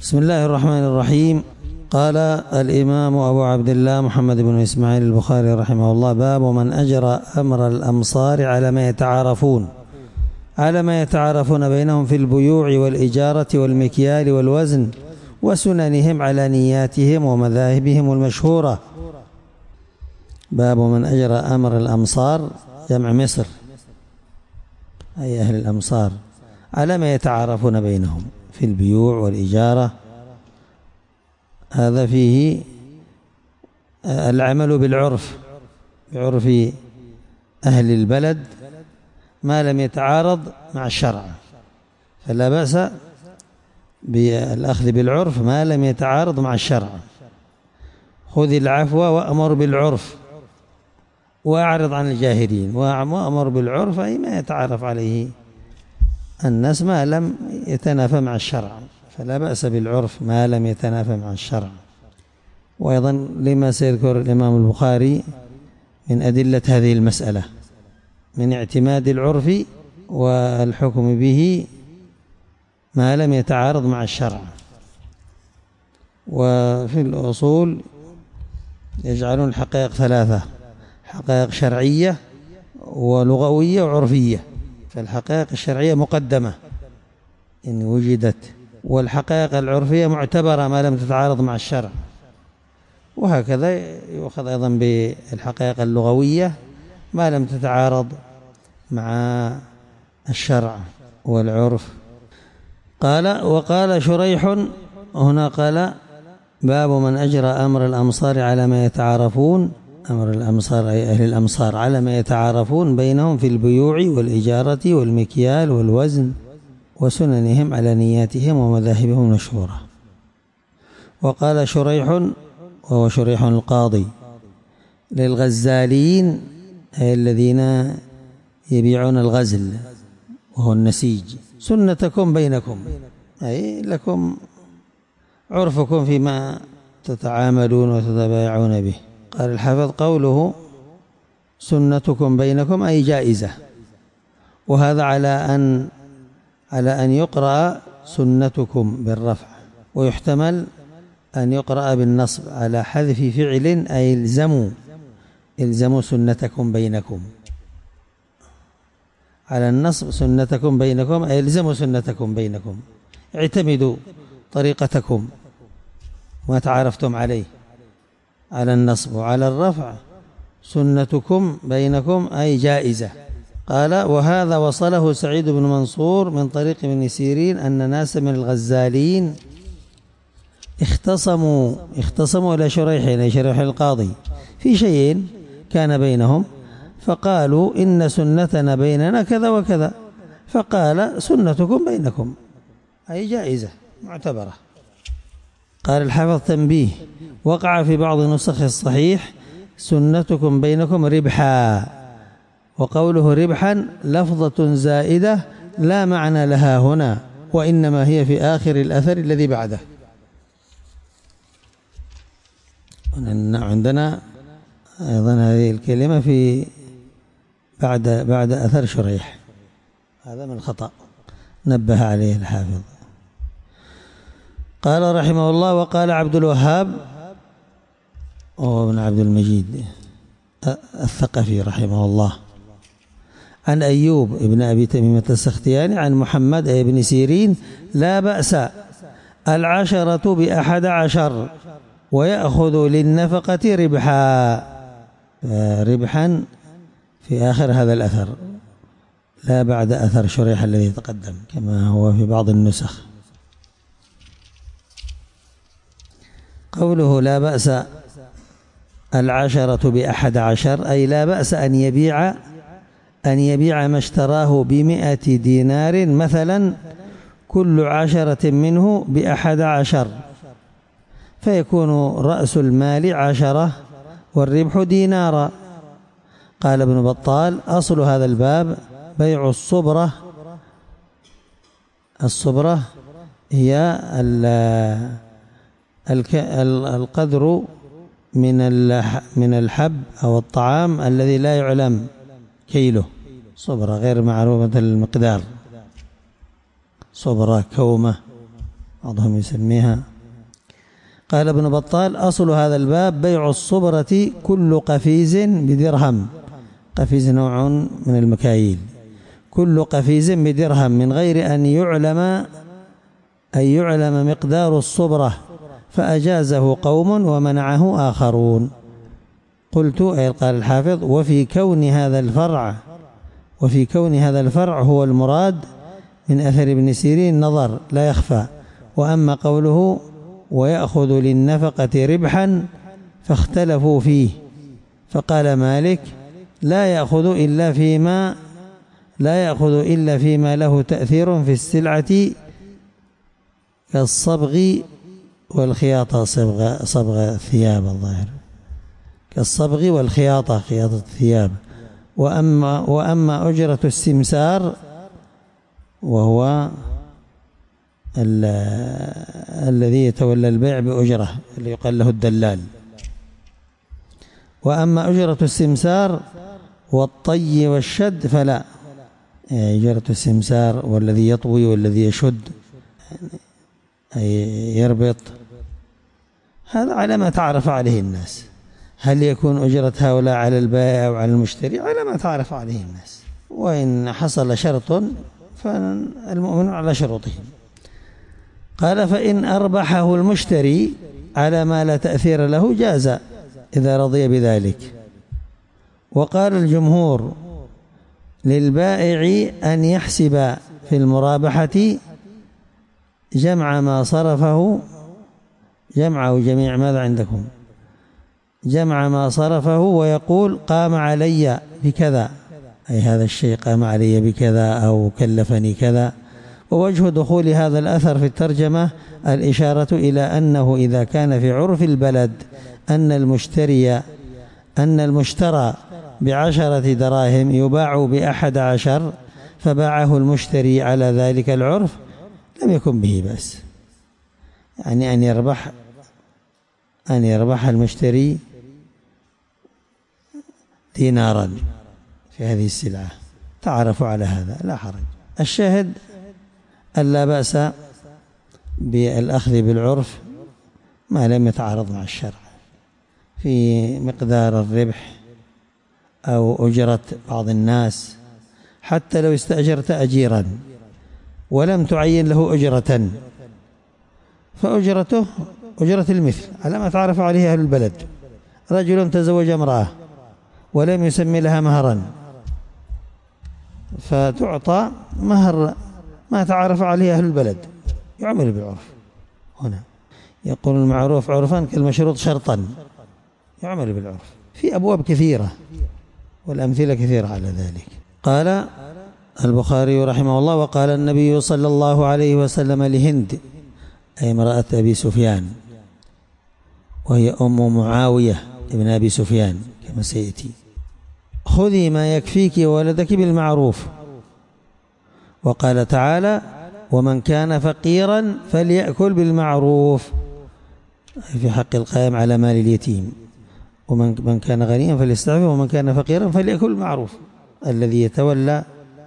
بسم الله الرحمن الرحيم. قال الإمام أبو عبد الله محمد بن إسماعيل البخاري رحمه الله: باب من أجرى أمر الأمصار على ما يتعارفون بينهم في البيوع والإجارة والمكيال والوزن وسننهم على نياتهم ومذاهبهم المشهورة. باب من أجرى أمر الأمصار جمع مصر، أي أهل الأمصار، على ما يتعارفون بينهم في البيوع والإجارة. هذا فيه العمل بعرف أهل البلد ما لم يتعارض مع الشرع، فلا بأس بالأخذ بالعرف ما لم يتعارض مع الشرع. خذ العفو وأمر بالعرف وأعرض عن الجاهلين. وأمر بالعرف أي ما يتعارف عليه الناس ما لم يتنافى مع الشرع، فلا بأس بالعرف ما لم يتنافى مع الشرع. وأيضا لما سيذكر الإمام البخاري من أدلة هذه المسألة من اعتماد العرف والحكم به ما لم يتعارض مع الشرع. وفي الأصول يجعلون الحقائق ثلاثة: حقائق شرعية ولغوية وعرفية. فالحقائق الشرعية مقدمة إن وجدت، والحقائق العرفية معتبرة ما لم تتعارض مع الشرع. وهكذا يؤخذ أيضا بالحقائق اللغوية ما لم تتعارض مع الشرع والعرف. وقال شريح هنا قال: باب من أجرى أمر الأمصار على ما يتعارفون، أمر الأمصار أي أهل الأمصار، على ما يتعارفون بينهم في البيوع والإجارة والمكيال والوزن وسننهم على نياتهم ومذاهبهم المشهورة. وقال شريح وهو شريح القاضي: للغزالين أي الذين يبيعون الغزل وهو النسيج: سنتكم بينكم، أي لكم عرفكم فيما تتعاملون وتتبايعون به. قال الحافظ: قوله سنتكم بينكم أي جائزة، وهذا على أن يقرأ سنتكم بالرفع، ويحتمل أن يقرأ بالنصب على حذف فعل أي الزموا سنتكم بينكم. على النصب سنتكم بينكم أي الزموا سنتكم بينكم، اعتمدوا طريقتكم ما تعارفتم عليه على النصب. وعلى الرفع سنتكم بينكم أي جائزة. قال: وهذا وصله سعيد بن منصور من طريق ابن سيرين أن ناس من الغزالين اختصموا إلى شريح القاضي في شيء كان بينهم، فقالوا: إن سنتنا بيننا كذا وكذا، فقال: سنتكم بينكم أي جائزة معتبرة. قال الحافظ: تنبيه: وقع في بعض نسخ الصحيح سنتكم بينكم ربحا، وقوله ربحا لفظة زائدة لا معنى لها هنا، وإنما هي في آخر الأثر الذي بعده. عندنا أيضا هذه الكلمة في بعد أثر شريح، هذا من الخطأ نبه عليه الحافظ. قال رحمه الله: وقال عبد الوهاب وهو ابن عبد المجيد الثقفي رحمه الله عن أيوب ابن أبي تميمة السختياني عن محمد بن سيرين: لا بأس 10 ويأخذ للنفقة ربحا في آخر هذا الأثر، لا بعد أثر شريح الذي تقدم كما هو في بعض النسخ. قوله لا بأس 10 أي لا بأس أن يبيع ما اشتراه ب100 دينار مثلا، كل 10 منه ب11، فيكون رأس المال 10 والربح دينارا. قال ابن بطال: أصل هذا الباب بيع الصبرة هي القدر من الحب أو الطعام الذي لا يعلم كيله، صبرة غير معروفة المقدار، صبرة كومة بعضهم يسميها. قال ابن بطال: أصل هذا الباب بيع الصبرة كل قفيز بدرهم. قفيز نوع من المكاييل. كل قفيز بدرهم من غير أن يعلم مقدار الصبرة، فأجازه قوم ومنعه آخرون. قلت، أي قال الحافظ: وفي كون هذا الفرع هو المراد من أثر ابن سيرين نظر لا يخفى. وأما قوله: ويأخذ للنفقة ربحا، فاختلفوا فيه، فقال مالك: لا يأخذ إلا فيما له تأثير في السلعة كالصبغ والخياطة. صبغ الثياب الظاهر، كالصبغ والخياطة، خياطة الثياب. وأما أجرة السمسار وهو الذي يتولى البيع بأجرة، اللي يقال له الدلال. وأما أجرة السمسار والطي والشد فلا. أجرة السمسار والذي يطوي والذي يشد، أي يربط، هذا على ما تعرف عليه الناس. هل يكون أجرة هؤلاء على البائع أو على المشتري؟ على ما تعرف عليه الناس. وإن حصل شرط فالمؤمن على شروطهم. قال: فإن أربحه المشتري على ما لا تأثير له جاز إذا رضي بذلك. وقال الجمهور: للبائع أن يحسب في المرابحة جمع ما صرفه، جميع ماذا عندكم؟ جمع ما صرفه، ويقول: قام علي بكذا، أي هذا الشيء قام علي بكذا أو كلفني كذا. ووجه دخول هذا الأثر في الترجمة الإشارة إلى أنه إذا كان في عرف البلد أن المشترى ب10 دراهم يباع ب11، فباعه المشتري على ذلك العرف، لم يكن به بأس. يعني أن يربح المشتري دينارا في هذه السلعة، تعرفوا على هذا لا حرج. الشاهد أن لا بأس بالأخذ بالعرف ما لم يتعارض مع الشرع في مقدار الربح أو أجرة بعض الناس. حتى لو استأجرت أجيرا ولم تعين له أجرة، فأجرته أجرة المثل على ما تعرف عليه أهل البلد. رجل تزوج امرأة ولم يسمي لها مهرا، فتعطى مهر ما تعرف عليه أهل البلد، يعمل بالعرف. هنا يقول: المعروف عرفا كالمشروط شرطا، يعمل بالعرف في أبواب كثيرة والأمثلة كثيرة على ذلك. قال البخاري رحمه الله: وقال النبي صلى الله عليه وسلم لهند، أي امرأة أبي سفيان، وهي أم معاوية ابن أبي سفيان كما سيأتي: خذي ما يكفيك وولدك بالمعروف. وقال تعالى: ومن كان فقيرا فليأكل بالمعروف، في حق القائم على مال اليتيم. ومن كان غنيا فليستعفف، ومن كان فقيرا فليأكل بالمعروف. الذي يتولى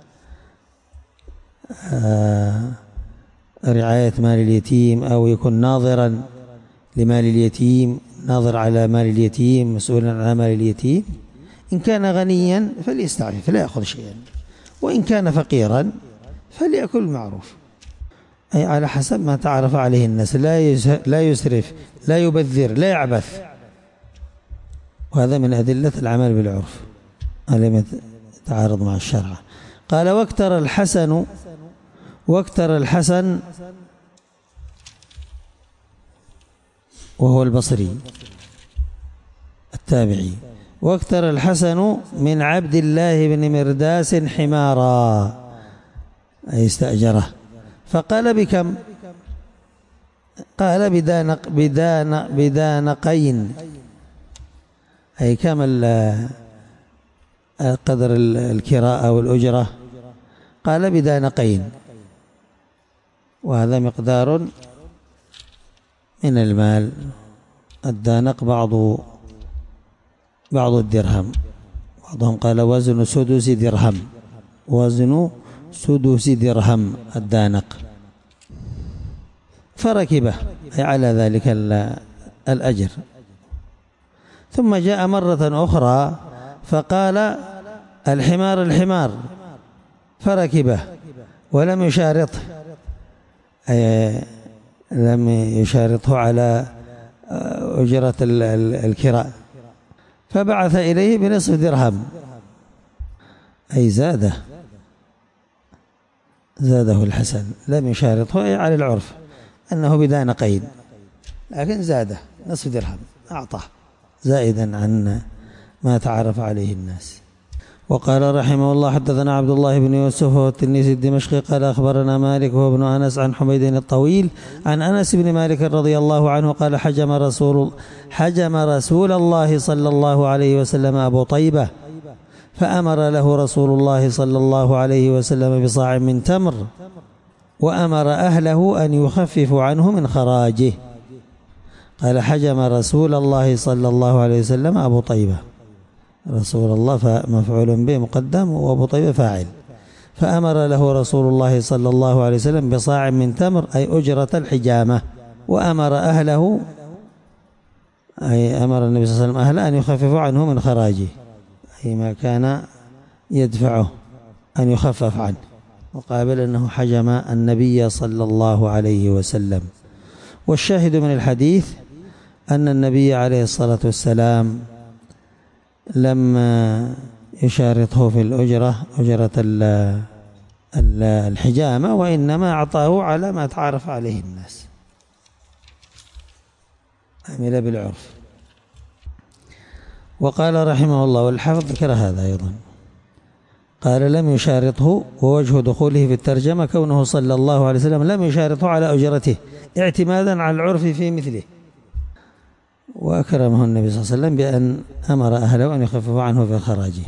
رعاية مال اليتيم أو يكون ناظرا لمال اليتيم، ناظر على مال اليتيم، مسؤولا عن مال اليتيم، إن كان غنيا فليستعفف لا يأخذ شيئا، وإن كان فقيرا فليأكل بالمعروف، أي على حسب ما تعرف عليه الناس، لا يسرف، لا يبذر، لا يعبث. وهذا من أدلة العمل بالعرف لم يتعارض مع الشرع. قال: واكتر الحسن وهو البصري التابعي: واكتر الحسن من عبد الله بن مرداس حمارا، أي استأجره، فقال: بكم؟ قال: بدانقين، أي كم قدر الكراء أو الأجرة؟ قال: بدانقين، وهذا مقدار من المال. الدانق بعض الدرهم، بعضهم قال وزن سدس درهم، وزن سدس درهم الدانق. فركبه أي على ذلك الأجر. ثم جاء مرة أخرى فقال الحمار الحمار فركبه ولم يشارطه، أي لم يشارطه على أجرة الكراء، فبعث إليه بنصف درهم، أي زاده الحسن، لم يشارطه أي على العرف أنه بدانقين، لكن زاده نصف درهم، أعطاه زائدا عن ما تعرف عليه الناس. وقال رحمه الله حدثنا عبد الله بن يوسف والتنيسي الدمشقي قال أخبرنا مالك وهو ابن أنس عن حميد الطويل عن أنس بن مالك رضي الله عنه قال حجم رسول الله صلى الله عليه وسلم أبو طيبة فأمر له رسول الله صلى الله عليه وسلم بصاع من تمر، وأمر أهله أن يخففوا عنه من خراجه. قال حجم رسول الله صلى الله عليه وسلم أبو طيبة، رسول الله مفعول به مقدم وأبو طيبة فاعل، فأمر له رسول الله صلى الله عليه وسلم بصاع من تمر أي أجرة الحجامة، وأمر أهله أي أمر النبي صلى الله عليه وسلم أهله أن يخففوا عنه من خراجه، أي ما كان يدفعه أن يخفف عنه، مقابل أنه حجم النبي صلى الله عليه وسلم. والشاهد من الحديث أن النبي عليه الصلاة والسلام لم يشارطه في أجرة الحجامة، وإنما أعطاه على ما تعرف عليه الناس، عمل بالعرف. وقال رحمه الله والحافظ ذكر هذا أيضا، قال لم يشارطه، ووجه دخوله في الترجمة كونه صلى الله عليه وسلم لم يشارطه على أجرته اعتمادا على العرف في مثله، وأكرمه النبي صلى الله عليه وسلم بأن أمر أهله أن يخففوا عنه في خراجه.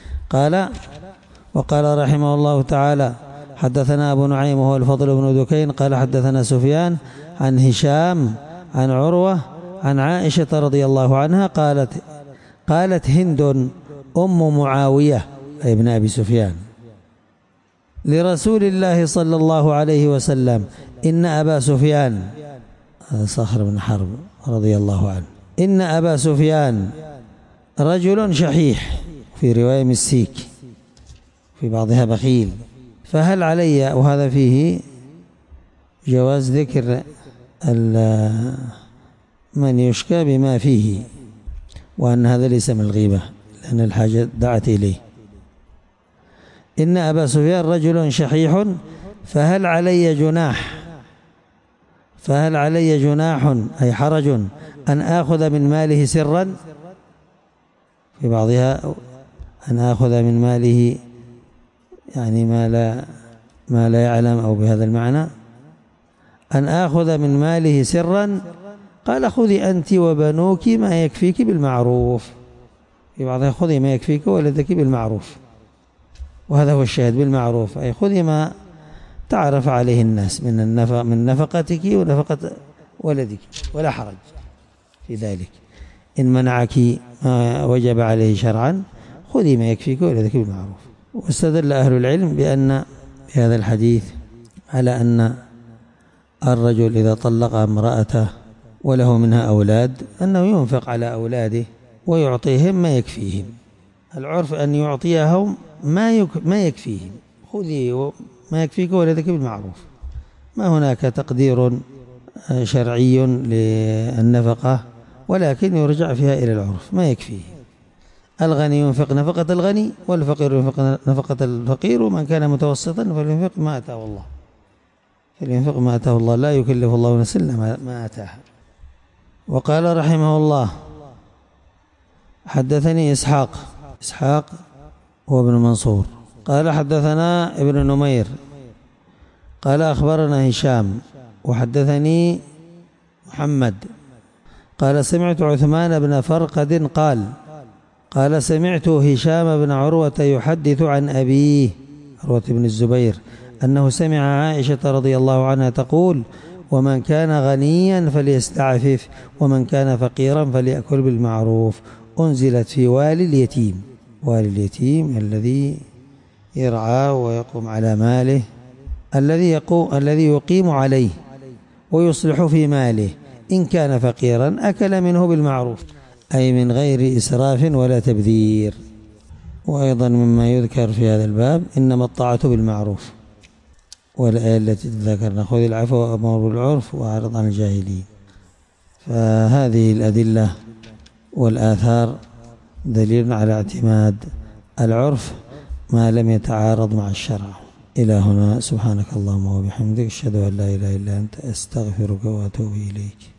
وقال رحمه الله تعالى حدثنا أبو نعيم وهو الفضل بن دكين قال حدثنا سفيان عن هشام عن عروة عن عائشة رضي الله عنها قالت هند أم معاوية أي ابن أبي سفيان لرسول الله صلى الله عليه وسلم إن أبا سفيان، صخر بن حرب رضي الله عنه، إن أبا سفيان رجل شحيح، في رواية مسيك، في بعضها بخيل، فهل علي، وهذا فيه جواز ذكر من يشكى بما فيه، وأن هذا ليس من الغيبة لأن الحاجة دعت إليه. إن أبا سفيان رجل شحيح فهل علي جناح أي حرج أن آخذ من ماله سرا، في بعضها أن آخذ من ماله يعني ما لا يعلم، أو بهذا المعنى أن آخذ من ماله سرا، قال خذي أنت وبنوك ما يكفيك بالمعروف، في بعضها خذي ما يكفيك ولدك بالمعروف، وهذا هو الشاهد بالمعروف، أي خذي ما تعرف عليه الناس من نفقتك ونفقة ولدك، ولا حرج في ذلك. إن منعك ما وجب عليه شرعا خذي ما يكفيك ولدك بالمعروف. واستدل أهل العلم بأن هذا الحديث على أن الرجل إذا طلق امرأته وله منها أولاد أنه ينفق على أولاده ويعطيهم ما يكفيهم. العرف أن يعطيهم ما يكفيهم، خذي ما يكفيك ولدك بالمعروف، ما هناك تقدير شرعي للنفقة، ولكن يرجع فيها إلى العرف، ما يكفيه. الغني ينفق نفقة الغني، والفقير ينفق نفقة الفقير، ومن كان متوسطا فلينفق ما آتاه الله، لا يكلف الله نفسا إلا ما آتاها. وقال رحمه الله حدثني إسحاق هو ابن منصور قال حدثنا ابن نمير قال أخبرنا هشام وحدثني محمد قال سمعت عثمان بن فرقد قال سمعت هشام بن عروة يحدث عن أبيه عروة بن الزبير أنه سمع عائشة رضي الله عنها تقول ومن كان غنيا فليستعفف ومن كان فقيرا فليأكل بالمعروف، أنزلت في والي اليتيم الذي يرعى ويقوم على ماله، الذي يقيم عليه، ويصلح في ماله. إن كان فقيرا أكل منه بالمعروف، أي من غير إسراف ولا تبذير. وأيضا مما يذكر في هذا الباب إنما الطاعة بالمعروف، والآية التي ذكرنا خذ العفو وأمر بالعرف وأعرض عن الجاهلين. فهذه الأدلة والآثار دليل على اعتماد العرف ما لم يتعارض مع الشرع. إلى هنا، سبحانك اللهم وبحمدك، أشهد أن لا إله إلا أنت، أستغفرك وأتوب إليك.